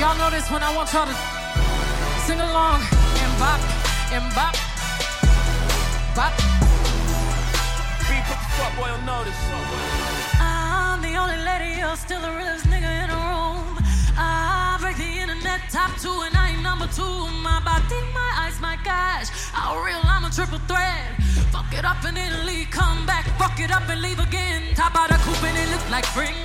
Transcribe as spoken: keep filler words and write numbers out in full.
Y'all know this one. I want y'all to sing along and bop and bop, bop. Beat, put the fuck boy on notice. I'm the only lady, you're still the realest nigga in the room. I break the internet top two and I ain't number two. My body, my eyes, my cash. How real, I'm a triple threat. Fuck it up and then leave, come back. Fuck it up and leave again. Top out the coupe and it look like spring.